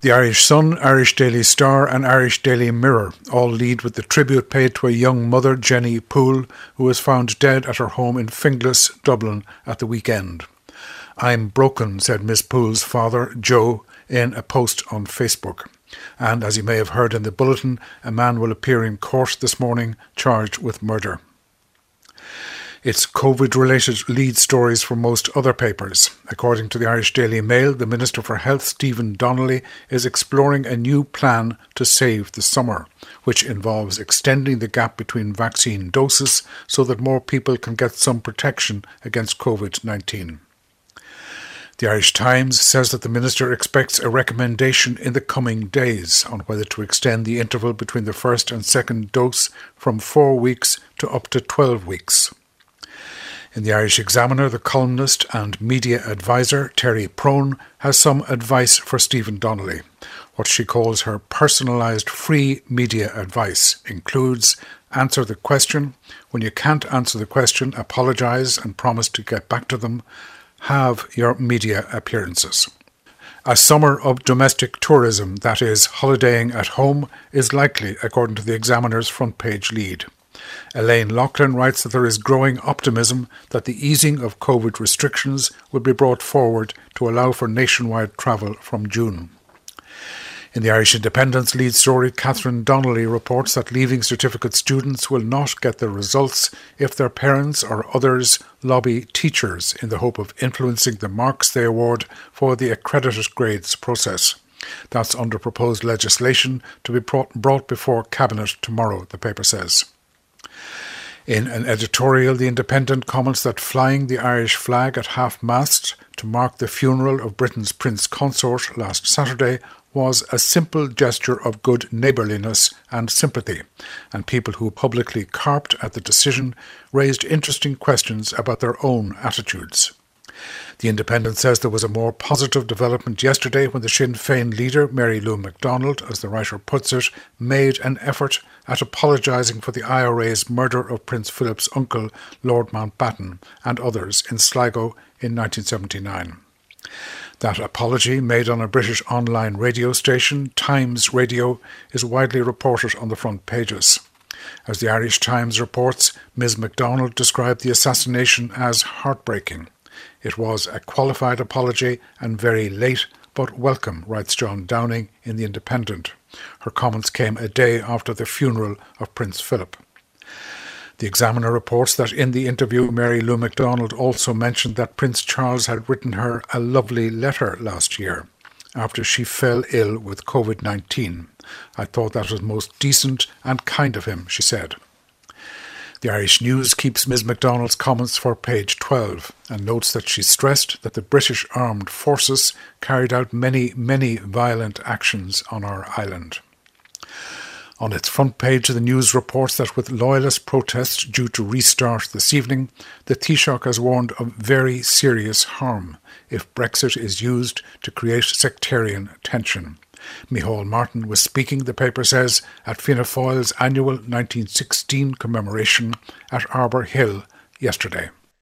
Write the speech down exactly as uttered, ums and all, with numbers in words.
The Irish Sun, Irish Daily Star and Irish Daily Mirror all lead with the tribute paid to a young mother, Jenny Poole, who was found dead at her home in Finglas, Dublin, at the weekend. "I'm broken," said Miss Poole's father, Joe, in a post on Facebook. And as you may have heard in the bulletin, a man will appear in court this morning charged with murder. It's COVID-related lead stories for most other papers. According to the Irish Daily Mail, the Minister for Health, Stephen Donnelly, is exploring a new plan to save the summer, which involves extending the gap between vaccine doses so that more people can get some protection against COVID nineteen. The Irish Times says that the Minister expects a recommendation in the coming days on whether to extend the interval between the first and second dose from four weeks to up to twelve weeks. In the Irish Examiner, the columnist and media advisor Terry Prone has some advice for Stephen Donnelly. What she calls her personalised free media advice includes: answer the question. When you can't answer the question, apologise and promise to get back to them. Have your media appearances. A summer of domestic tourism, that is, holidaying at home, is likely, according to the Examiner's front page lead. Elaine Loughlin writes that there is growing optimism that the easing of COVID restrictions will be brought forward to allow for nationwide travel from June. In the Irish Independent's lead story, Catherine Donnelly reports that Leaving Certificate students will not get their results if their parents or others lobby teachers in the hope of influencing the marks they award for the accredited grades process. That's under proposed legislation to be brought before Cabinet tomorrow, the paper says. In an editorial, The Independent comments that flying the Irish flag at half-mast to mark the funeral of Britain's Prince Consort last Saturday was a simple gesture of good neighbourliness and sympathy, and people who publicly carped at the decision raised interesting questions about their own attitudes. The Independent says there was a more positive development yesterday when the Sinn Féin leader, Mary Lou MacDonald, as the writer puts it, made an effort at apologising for the I R A's murder of Prince Philip's uncle, Lord Mountbatten, and others in Sligo in nineteen seventy-nine. That apology, made on a British online radio station, Times Radio, is widely reported on the front pages. As the Irish Times reports, Miz MacDonald described the assassination as heartbreaking. It was a qualified apology and very late, but welcome, writes John Downing in The Independent. Her comments came a day after the funeral of Prince Philip. The Examiner reports that in the interview, Mary Lou MacDonald also mentioned that Prince Charles had written her a lovely letter last year, after she fell ill with COVID nineteen. I thought that was most decent and kind of him, she said. The Irish News keeps Miz MacDonald's comments for page twelve and notes that she stressed that the British Armed Forces carried out many, many violent actions on our island. On its front page, the News reports that with loyalist protests due to restart this evening, the Taoiseach has warned of very serious harm if Brexit is used to create sectarian tension. Micheál Martin was speaking, the paper says, at Fianna Fáil's annual nineteen sixteen commemoration at Arbour Hill yesterday.